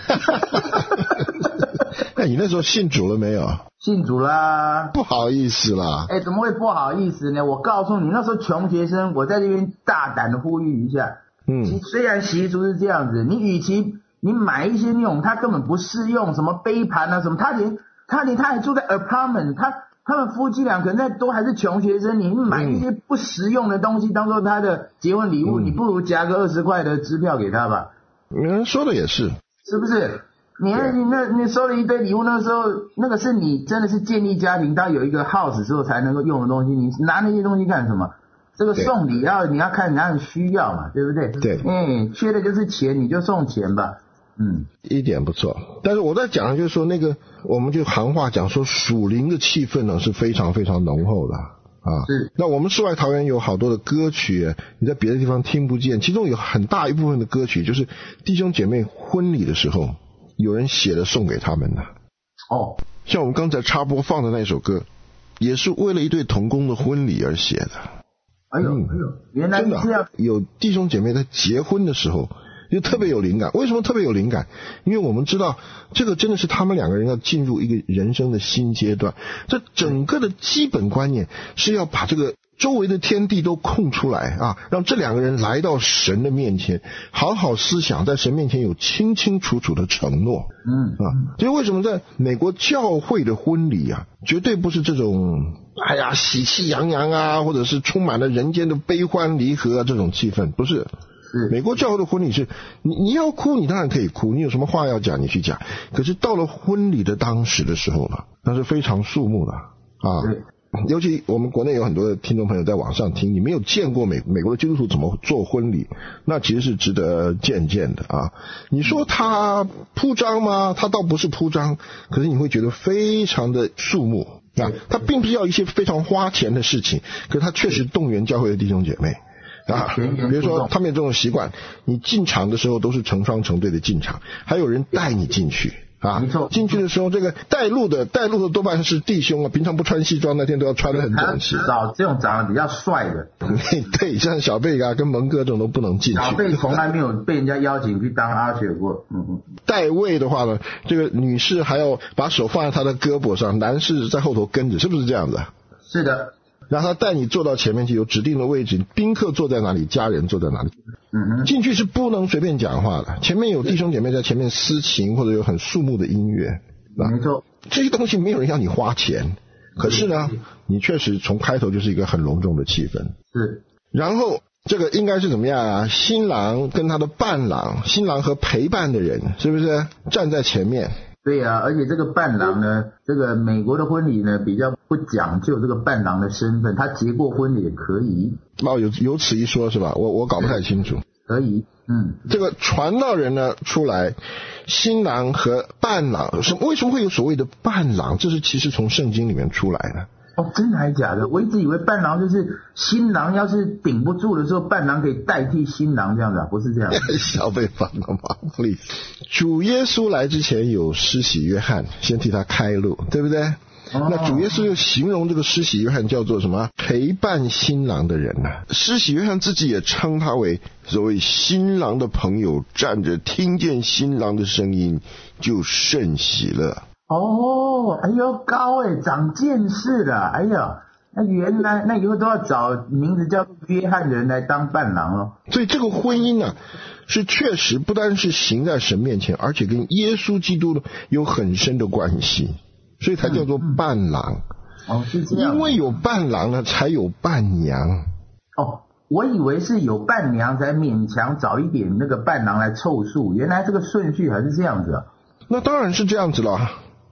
那你那时候信主了没有？ 信主啦。 不好意思啦。 哎，怎么会不好意思呢？我告诉你，那时候穷学生，我在这边大胆的呼吁一下。嗯，虽然习俗是这样子，你与其你买一些那种他根本不适用，什么杯盘啊什么，他连他连他还住在 apartment， 他他们夫妻俩可能在都还是穷学生，你买一些不实用的东西当做他的结婚礼物，嗯、你不如夹个二十块的支票给他吧。 嗯，说的也是， 是不是？你那你那你收了一堆礼物，那时候那个是你真的是建立家庭，他有一个 house 之后才能够用的东西，你拿那些东西干什么？这个送礼要你要看人家的需要嘛，对不对？ 对， 嗯，缺的就是钱，你就送钱吧。嗯， 一点不错。但是我在讲的就是说，那个我们就行话讲说，属灵的气氛呢是非常非常浓厚的啊。 是。 那我们世外桃源有好多的歌曲，你在别的地方听不见，其中有很大一部分的歌曲就是弟兄姐妹婚礼的时候有人写的送给他们的。 哦， 像我们刚才插播放的那首歌，也是为了一对同工的婚礼而写的。 哎呦，嗯、哎呦，原来是这样。 有弟兄姐妹在结婚的时候就特别有灵感。为什么特别有灵感？因为我们知道这个真的是他们两个人要进入一个人生的新阶段，这整个的基本观念是要把这个周围的天地都空出来啊，让这两个人来到神的面前，好好思想，在神面前有清清楚楚的承诺。嗯啊，所以为什么在美国教会的婚礼啊，绝对不是这种哎呀喜气洋洋啊，或者是充满了人间的悲欢离合啊这种气氛，不是。美国教会的婚礼是你你要哭你当然可以哭，你有什么话要讲你去讲，可是到了婚礼的当时的时候呢，那是非常肃穆的啊。尤其我们国内有很多的听众朋友在网上听，你没有见过美美国的基督徒怎么做婚礼，那其实是值得见见的啊。你说他铺张吗？他倒不是铺张，可是你会觉得非常的肃穆啊。他并不是要一些非常花钱的事情，可是他确实动员教会的弟兄姐妹啊。比如说他们有这种习惯，你进场的时候都是成双成对的进场，还有人带你进去啊，没错。进去的时候，这个带路的带路的多半是弟兄啊，平常不穿西装，那天都要穿得很整齐。 找这种长得比较帅的， 对，像小贝啊跟蒙哥这种都不能进去。 小贝从来没有被人家邀请去当阿雪过。嗯嗯。 带位的话呢，这个女士还要把手放在她的胳膊上，男士在后头跟着，是不是这样子？ 是的。 然后他带你坐到前面去，有指定的位置，宾客坐在哪里，家人坐在哪里。嗯哼，进去是不能随便讲话的，前面有弟兄姐妹在前面司琴，或者有很肃穆的音乐。 没错， 这些东西没有人要你花钱，可是呢，你确实从开头就是一个很隆重的气氛。 是， 然后这个应该是怎么样啊？新郎跟他的伴郎，新郎和陪伴的人，是不是站在前面？ 对啊，而且这个伴郎呢，这个美国的婚礼呢比较不讲究这个伴郎的身份，他结过婚也可以。 哦，有有此一说是吧？我我搞不太清楚。 可以，嗯， 这个传道人呢出来，新郎和伴郎，什为什么会有所谓的伴郎？这是其实从圣经里面出来的。 哦，真的还假的？我一直以为伴郎就是新郎要是顶不住的时候，伴郎可以代替新郎这样子啊，不是这样。 小被放了吗？主耶稣来之前有施洗约翰先替他开路，对不对？哦、那主耶稣又形容这个施洗约翰叫做什么？陪伴新郎的人啊。施洗约翰自己也称他为所谓新郎的朋友，站着听见新郎的声音就甚喜乐。 哦，哎呦，高哎，长见识了，哎呀，那原来那以后都要找名字叫约翰的人来当伴郎了。 所以这个婚姻呢、啊，是确实不单是行在神面前，而且跟耶稣基督有很深的关系，所以才叫做伴郎。 嗯嗯、哦，是这样。 因为有伴郎呢，才有伴娘。 哦，我以为是有伴娘才勉强找一点那个伴郎来凑数，原来这个顺序还是这样子啊。 那当然是这样子了。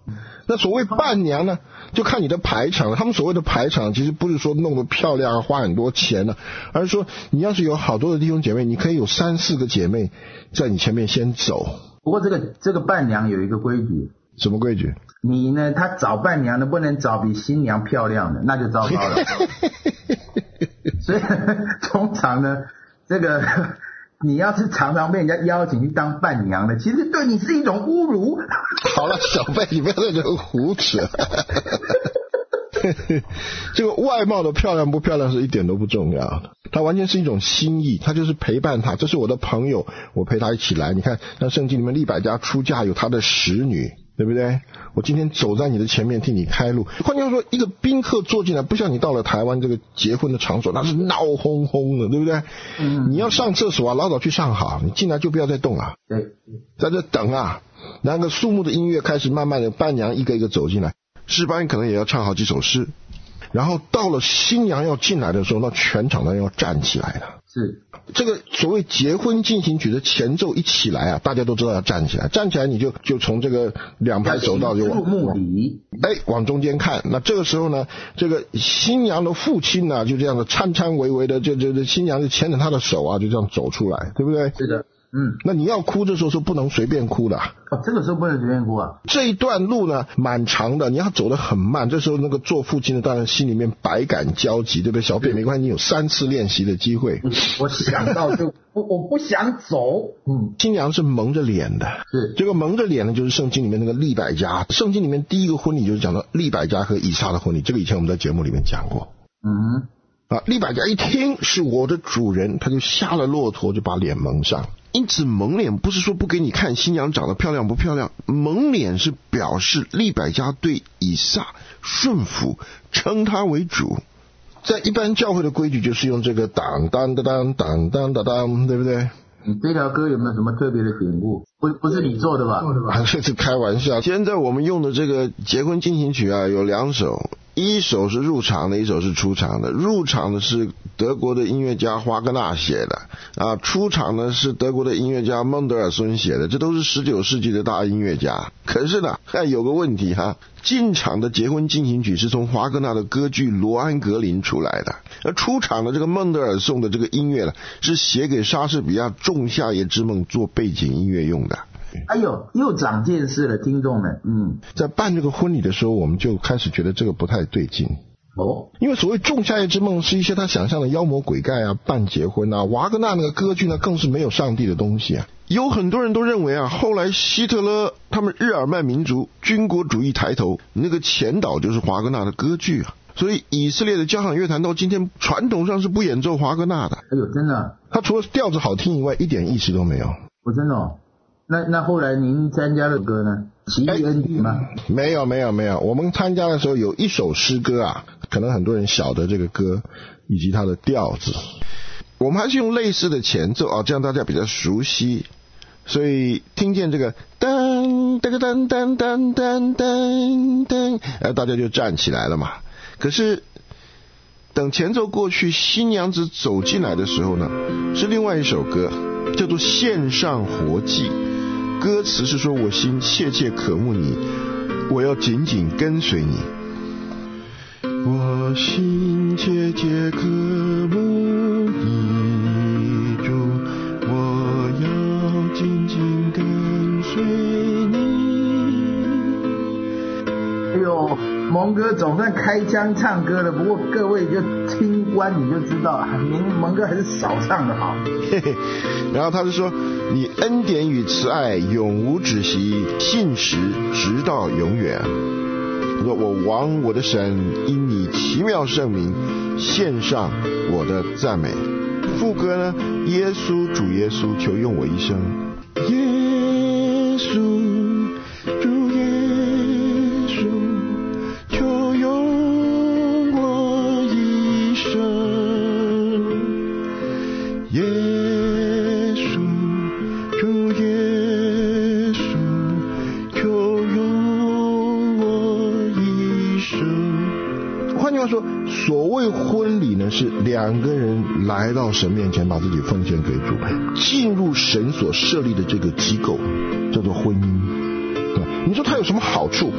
那所谓伴娘呢，就看你的排场。他们所谓的排场，其实不是说弄得漂亮花很多钱呢、啊，而是说你要是有好多的弟兄姐妹，你可以有三四个姐妹在你前面先走。 不过这个这个伴娘有一个规矩。 什么规矩？ 你呢，他找伴娘的不能找比新娘漂亮的，那就糟糕了。所以通常呢，这个你要是常常被人家邀请去当伴娘的，其实对你是一种侮辱。 好了，小贝，你不要在这胡扯。这个外貌的漂亮不漂亮是一点都不重要的，它完全是一种心意，它就是陪伴他，这是我的朋友，我陪他一起来。你看像圣经里面利百加出嫁有他的使女，对不对？我今天走在你的前面替你开路。换句话说，一个宾客坐进来，不像你到了台湾这个结婚的场所，那是闹哄哄的，对不对？嗯，你要上厕所啊，老早去上好，你进来就不要再动啊。 对， 在这等啊，那个肃穆的音乐开始，慢慢的伴娘一个一个走进来，诗班可能也要唱好几首诗，然后到了新娘要进来的时候，那全场的人要站起来了。 是这个所谓结婚进行曲的前奏一起来啊，大家都知道要站起来，站起来你就就从这个两排走道就往目礼， 哎往中间看。那这个时候呢，这个新娘的父亲呢、啊，就这样的颤颤巍巍的，就就就新娘就牵着他的手啊，就这样走出来，对不对？ 是的。嗯， 那你要哭，这时候是不能随便哭的、啊。 哦，这个时候不能随便哭啊。 这一段路呢，蛮长的，你要走得很慢。这时候那个做父亲的当然心里面百感交集，对不对？小贝没关系，你有三次练习的机会。 我想到就我我不想走。 嗯，新娘是蒙着脸的。 是这个蒙着脸呢，就是圣经里面那个利百加。圣经里面第一个婚礼就是讲到利百加和以撒的婚礼，这个以前我们在节目里面讲过。 嗯。 啊，利百加一听是我的主人，他就下了骆驼，就把脸蒙上。因此蒙脸不是说不给你看新娘长得漂亮不漂亮，蒙脸是表示利百加对以撒顺服，称他为主。在一般教会的规矩就是用这个当当当当当当当当，对不对？ 你这条歌有没有什么特别的典故？不不是你做的吧？ 啊，这是开玩笑。现在我们用的这个结婚进行曲啊，有两首，一首是入场的，一首是出场的。入场的是德国的音乐家华格纳写的啊，出场呢是德国的音乐家孟德尔松写的，这都是十九世纪的大音乐家。可是呢，哎，有个问题哈，进场的结婚进行曲是从华格纳的歌剧《罗安格林》出来的，而出场的这个孟德尔颂的这个音乐呢，是写给莎士比亚《仲夏夜之梦》做背景音乐用的。 哎呦，又长见识了，听众们。嗯， 在办这个婚礼的时候，我们就开始觉得这个不太对劲。 哦， 因为所谓仲夏夜之梦是一些他想象的妖魔鬼怪啊，办结婚啊，瓦格纳那个歌剧呢更是没有上帝的东西啊。有很多人都认为啊，后来希特勒他们日耳曼民族军国主义抬头，那个前导就是华格纳的歌剧啊。所以以色列的交响乐团到今天传统上是不演奏华格纳的。 哎呦，真的， 他除了调子好听以外，一点意思都没有。 我真的哦。那那后来您参加的歌呢？奇异恩典吗？ 没有没有没有，我们参加的时候有一首诗歌啊，可能很多人晓得这个歌以及它的调子。我们还是用类似的前奏啊，这样大家比较熟悉。所以听见这个噔噔噔噔噔噔噔噔，哎，大家就站起来了嘛。可是等前奏过去，新娘子走进来的时候呢，是另外一首歌，叫做《献上活祭》。歌词是说，我心切切渴慕你，我要紧紧跟随你。我心切切渴慕你，主，我要紧紧跟随你。 哎呦，蒙哥总算开腔唱歌了，不过各位就听官你就知道，您蒙哥还是少唱的好。 嘿嘿，然后他就说，你恩典与慈爱永无止息，信实直到永远。说我王我的神，因你奇妙圣名献上我的赞美。副歌呢，耶稣主耶稣，求用我一生。耶稣主耶稣，求用我一生。耶稣主耶稣，求用我一生。换句话说，所谓婚礼呢，是两个人来到神面前，把自己奉献给主，进入神所设立的这个机构，叫做婚姻。你说它有什么好处？它不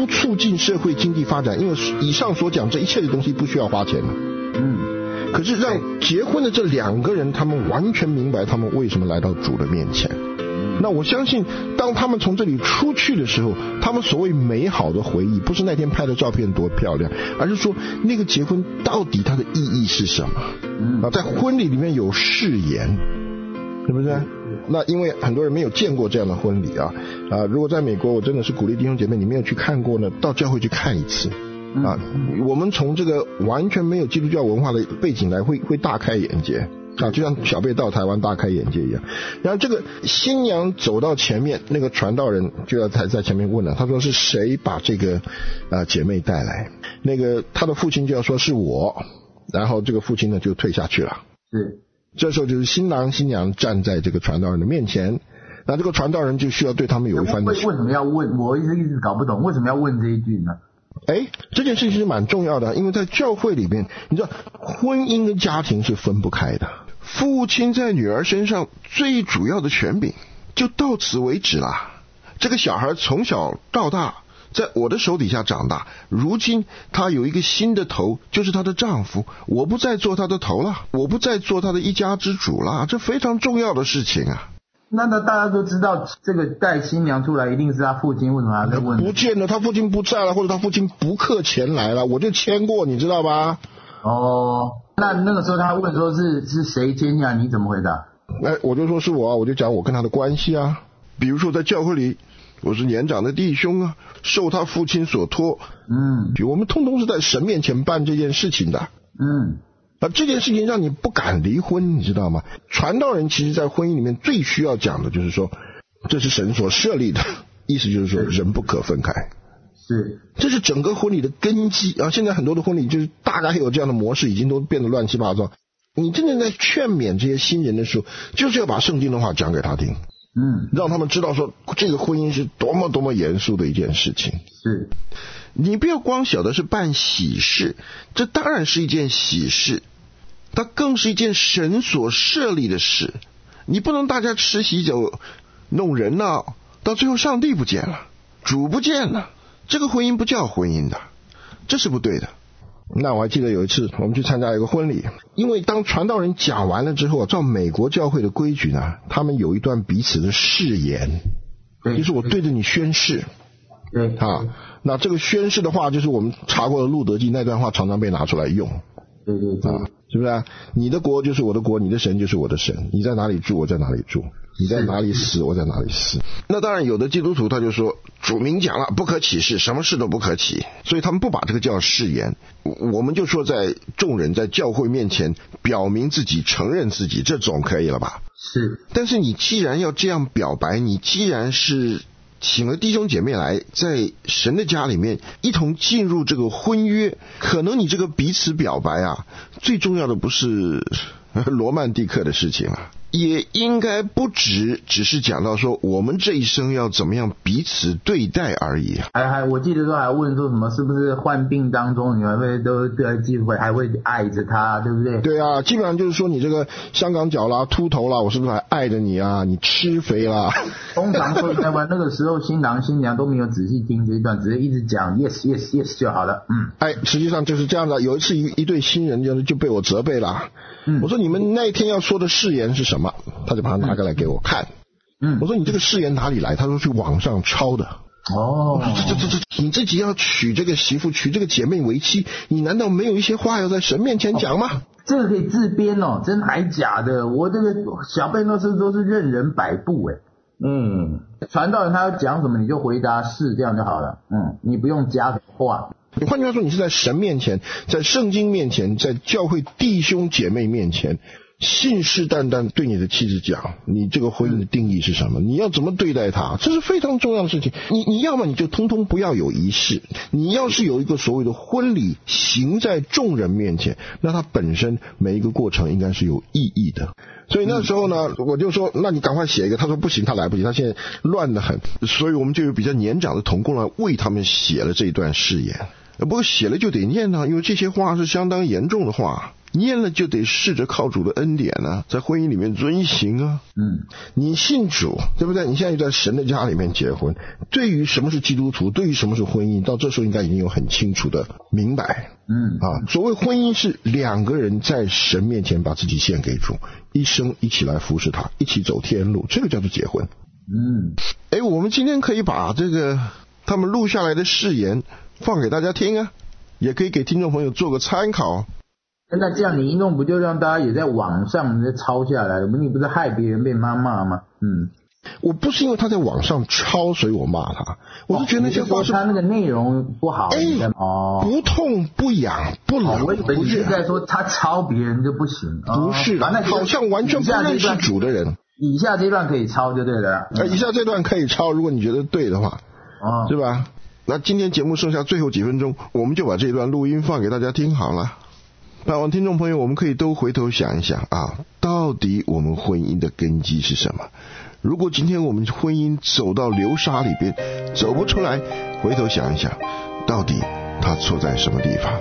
不促进社会经济发展，因为以上所讲这一切的东西不需要花钱的。 嗯， 可是让结婚的这两个人，他们完全明白他们为什么来到主的面前。那我相信当他们从这里出去的时候，他们所谓美好的回忆不是那天拍的照片多漂亮，而是说那个结婚到底它的意义是什么。 嗯， 啊，在婚礼里面有誓言，是不是？那因为很多人没有见过这样的婚礼啊，啊，如果在美国，我真的是鼓励弟兄姐妹，你没有去看过呢，到教会去看一次。啊，我们从这个完全没有基督教文化的背景来，会会大开眼界啊，就像小贝到台湾大开眼界一样。然后这个新娘走到前面，那个传道人就要在在前面问了，他说是谁把这个啊姐妹带来？那个他的父亲就要说是我，然后这个父亲呢就退下去了。 是， 这时候就是新郎新娘站在这个传道人的面前，那这个传道人就需要对他们有一番的。 为为什么要问？我一直一直搞不懂为什么要问这一句呢？ 哎，这件事情是蛮重要的，因为在教会里面，你知道婚姻跟家庭是分不开的。父亲在女儿身上最主要的权柄就到此为止啦。这个小孩从小到大在我的手底下长大，如今他有一个新的头，就是他的丈夫，我不再做他的头了，我不再做他的一家之主了，这非常重要的事情啊。 那那大家都知道，这个带新娘出来一定是他父亲，为什么还在问？ 不见了，他父亲不在了，或者他父亲不克前来了，我就签过，你知道吧？ 哦，那那个时候他问说是是谁签下，你怎么回答？ 哎，我就说是我啊，我就讲我跟他的关系啊。比如说在教会里，我是年长的弟兄啊，受他父亲所托。 嗯， 我们通通是在神面前办这件事情的。 嗯。 啊，这件事情让你不敢离婚，你知道吗？传道人其实在婚姻里面最需要讲的就是说，这是神所设立的，意思就是说人不可分开。 是， 这是整个婚礼的根基啊！现在很多的婚礼就是大概有这样的模式，已经都变得乱七八糟。你真正在劝勉这些新人的时候，就是要把圣经的话讲给他听， 嗯， 让他们知道说这个婚姻是多么多么严肃的一件事情。 是。 你不要光晓得是办喜事，这当然是一件喜事，它更是一件神所设立的事。你不能大家吃喜酒弄人闹，到最后上帝不见了，主不见了，这个婚姻不叫婚姻的，这是不对的。那我还记得有一次我们去参加一个婚礼，因为当传道人讲完了之后，照美国教会的规矩呢，他们有一段彼此的誓言，就是我对着你宣誓。 对啊，那这个宣誓的话，就是我们查过的路德记那段话，常常被拿出来用。 对对对， 啊，是不是啊？你的国就是我的国，你的神就是我的神，你在哪里住，我在哪里住；你在哪里死，我在哪里死。那当然，有的基督徒他就说，主明讲了，不可起誓，什么事都不可起，所以他们不把这个叫誓言。我们就说，在众人在教会面前表明自己、承认自己，这总可以了吧？ 是。 但是你既然要这样表白，你既然是请了弟兄姐妹来在神的家里面一同进入这个婚约，可能你这个彼此表白啊，最重要的不是罗曼蒂克的事情了，也应该不只只是讲到说我们这一生要怎么样彼此对待而已。 还还我记得说还问说什么是不是患病当中你还会都对机会还会爱着他，对不对？ 对啊，基本上就是说你这个香港脚啦、秃头啦，我是不是还爱着你啊？你吃肥啦。 通常说台湾那个时候新郎新娘都没有仔细听这一段，只是一直讲 yes yes yes 就好了。嗯， 哎，实际上就是这样的。有一次一一对新人就就被我责备了。嗯，我说你们那一天要说的誓言是什么？他就把它拿过来给我看。嗯，我说你这个誓言哪里来？他说去网上抄的。 哦， 这这这这，你自己要娶这个媳妇，娶这个姐妹为妻，你难道没有一些话要在神面前讲吗？ 哦，这个可以自编哦，真还假的？我这个小贝那是都是任人摆布哎。嗯，传道人他要讲什么你就回答是，这样就好了。嗯，你不用加话。 换句话说，你是在神面前，在圣经面前，在教会弟兄姐妹面前，信誓旦旦对你的妻子讲，你这个婚姻的定义是什么？你要怎么对待她？这是非常重要的事情。你你要么你就通通不要有仪式，你要是有一个所谓的婚礼行在众人面前，那它本身每一个过程应该是有意义的。所以那时候呢，我就说，那你赶快写一个。他说不行，他来不及，他现在乱得很。所以我们就有比较年长的同工来为他们写了这一段誓言。不过写了就得念啊，因为这些话是相当严重的话。 验了就得试着靠主的恩典啊，在婚姻里面遵行啊。 嗯， 你信主，对不对？你现在就在神的家里面结婚，对于什么是基督徒，对于什么是婚姻，到这时候应该已经有很清楚的明白。 嗯啊，所谓婚姻是两个人在神面前把自己献给主，一生一起来服侍他，一起走天路，这个叫做结婚。 嗯， 哎，我们今天可以把这个他们录下来的誓言放给大家听啊，也可以给听众朋友做个参考。 那这样你一弄，不就让大家也在网上再抄下来了？你不是害别人被妈骂吗？嗯， 我不是因为他在网上抄，所以我骂他，我是觉得那些话是他那个内容不好。 哎， 哦， 不痛不痒不冷。 我以为你是在说他抄别人就不行。 不是的， 那好像完全不认识主的人。 以下这段可以抄就对了。 呃，以下这段可以抄，如果你觉得对的话， 哦， 对吧？那今天节目剩下最后几分钟，我们就把这一段录音放给大家听好了。盼望听众朋友，我们可以都回头想一想啊，到底我们婚姻的根基是什么？如果今天我们婚姻走到流沙里边，走不出来，回头想一想，到底它错在什么地方？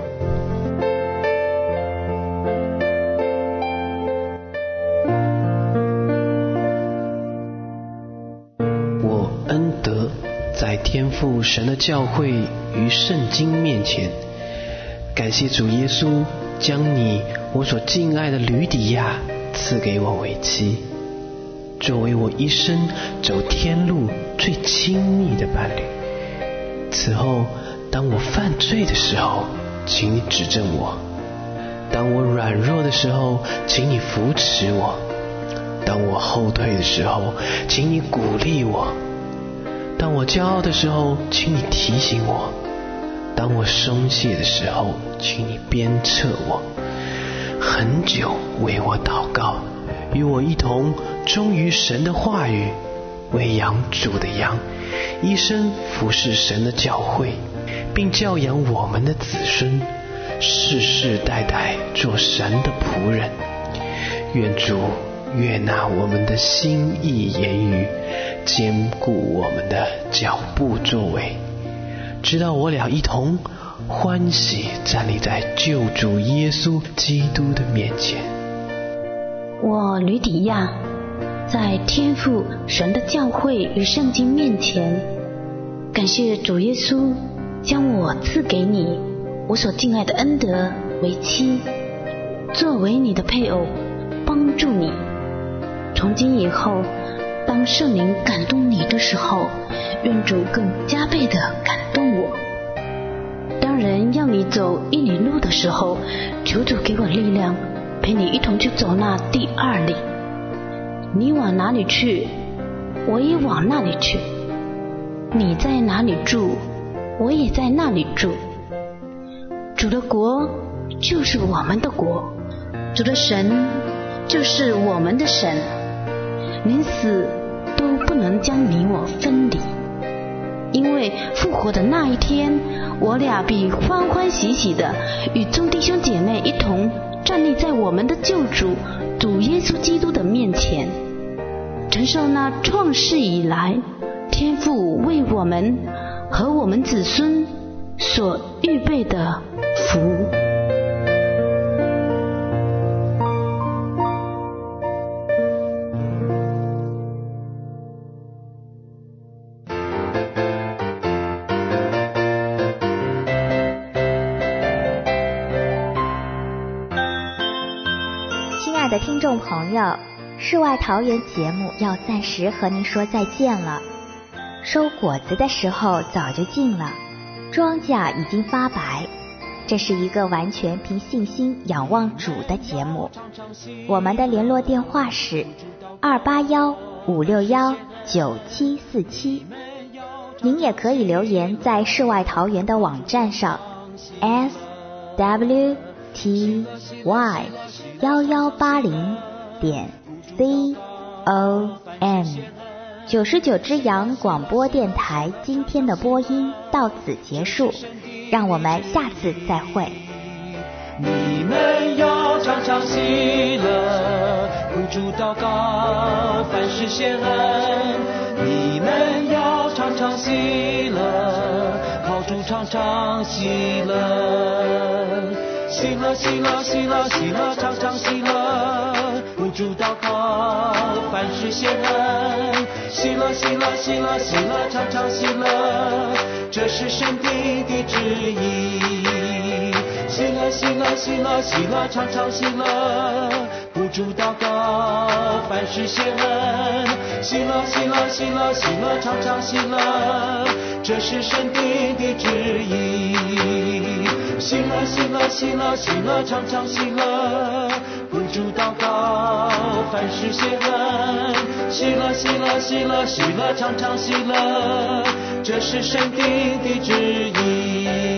我恩德在天父神的教会与圣经面前，感谢主耶稣将你我所敬爱的吕底亚赐给我为妻，作为我一生走天路最亲密的伴侣。此后当我犯罪的时候，请你指正我；当我软弱的时候，请你扶持我；当我后退的时候，请你鼓励我；当我骄傲的时候，请你提醒我；当我松懈的时候，请你鞭策我。很久为我祷告，与我一同忠于神的话语，为养主的羊，一生服侍神的教会，并教养我们的子孙，世世代代做神的仆人。愿主悦纳我们的心意言语，坚固我们的脚步作为，直到我俩一同欢喜站立在救主耶稣基督的面前。 我吕底亚在天父神的教会与圣经面前，感谢主耶稣将我赐给你我所敬爱的恩德为妻，作为你的配偶，帮助你。从今以后，当圣灵感动你的时候，愿主更加倍的感动我。当人要你走一里路的时候，求主给我力量，陪你一同去走那第二里。你往哪里去，我也往那里去；你在哪里住，我也在那里住。主的国就是我们的国，主的神就是我们的神，连死都不能将你我分离。因为复活的那一天，我俩必欢欢喜喜的与众弟兄姐妹一同站立在我们的救主主耶稣基督的面前，承受那创世以来天父为我们和我们子孙所预备的福。 亲爱的听众朋友，世外桃源节目要暂时和您说再见了。收果子的时候早就近了，庄稼已经发白。这是一个完全凭信心仰望主的节目。我们的联络电话是二八幺五六幺九七四七。您也可以留言在世外桃源的网站上 s w t y 一一八零点 c o m。九十九只羊广播电台今天的播音到此结束，让我们下次再会。 你们要常常喜乐，为主祷告，凡事谢恩。你们要常常喜乐，靠主常常喜乐。 喜乐喜乐喜乐喜乐常常喜乐，不住祷告凡事谢恩，喜乐喜乐喜乐喜乐常常喜乐，这是神定的旨意。喜乐喜乐喜乐喜乐常常喜乐，不住祷告凡事谢恩，喜乐喜乐喜乐喜乐常常喜乐，这是神定的旨意。喜乐喜乐喜乐喜乐常常喜乐，不住祷告凡事谢恩，喜乐喜乐喜乐喜乐常常喜乐，这是神定的旨意。